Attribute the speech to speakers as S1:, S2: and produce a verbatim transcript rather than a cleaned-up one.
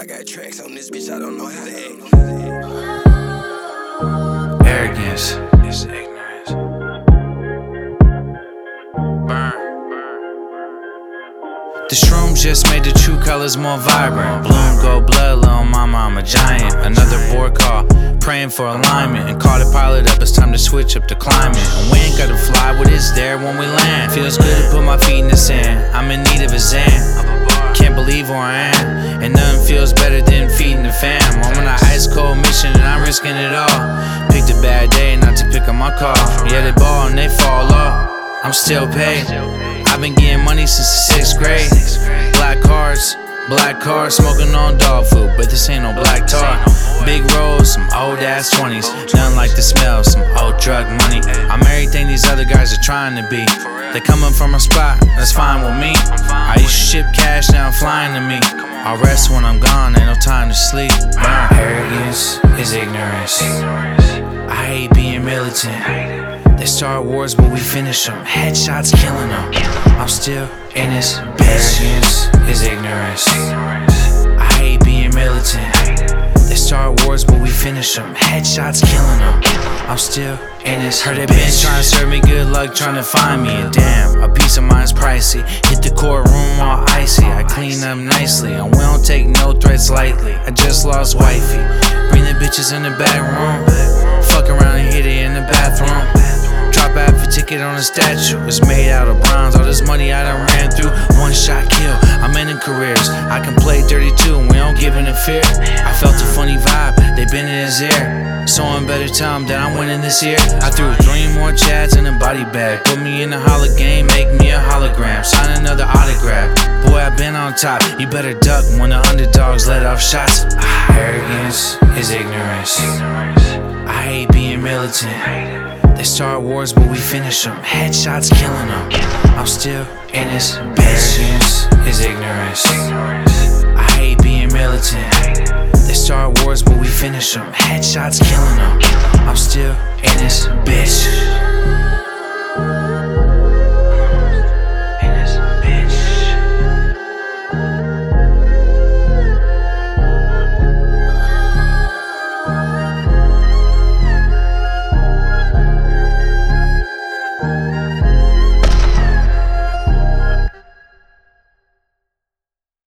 S1: I got tracks on this bitch, I don't know how to act.
S2: Arrogance is ignorance. Burn. The shrooms just made the true colors more vibrant. Bloom, gold blood, little mama, I'm a giant. Another board call, praying for alignment. And call the pilot up, it's time to switch up the climate. And we ain't gotta fly, but it's there when we land. Feels good to put my feet in the sand, I'm in need of a Zan. Can't believe where I am, and nothing feels better than feeding the fam. I'm on an ice cold mission and I'm risking it all. Picked a bad day not to pick up my car. Yeah, they ball and they fall off, I'm still paid. I've been getting money since the sixth grade. Black cars, black cars, smoking on dog food, but this ain't no black tar. Big rolls, some old ass twenties, nothing like the smell, some old drug money. I'm everything these other guys are trying to be. They coming from a spot, that's fine with me. I used to ship cash, now I'm flying to me. I'll rest when I'm gone, ain't no time to sleep. Burn. Arrogance is ignorance. I hate being militant. They start wars, but we finish them. Headshots killing them. I'm still in this bitch. Arrogance is ignorance. I hate being militant. They start wars, but we finish them. Headshots killing them. I'm still in this. Heard they been trying to serve me good luck, trying to find me. And damn, a piece of mine's pricey. Hit the courtroom all icy. I clean up nicely, and we don't take no threats lightly. I just lost wifey. Bring the bitches in the back room. Fuck around and hit it in the bathroom. Drop half a ticket on a statue. It's made out of bronze. All this money I done ran through. One shot kill. I'm ending careers. I can play dirty too, and we don't give in to fear. I felt a funny vibe. They been in his ear. So I'm better tell him that I'm winning this year. I threw three more chads in a body bag. Put me in a holo game, make me a hologram. Sign another autograph. Boy, I've been on top. You better duck when the underdogs let off shots. Arrogance is ignorance. I hate being militant. They start wars, but we finish them. Headshots killing them. I'm still in this bitch. Arrogance is ignorance. I hate being militant. They start wars, but we finish them. Headshots killing them. I'm still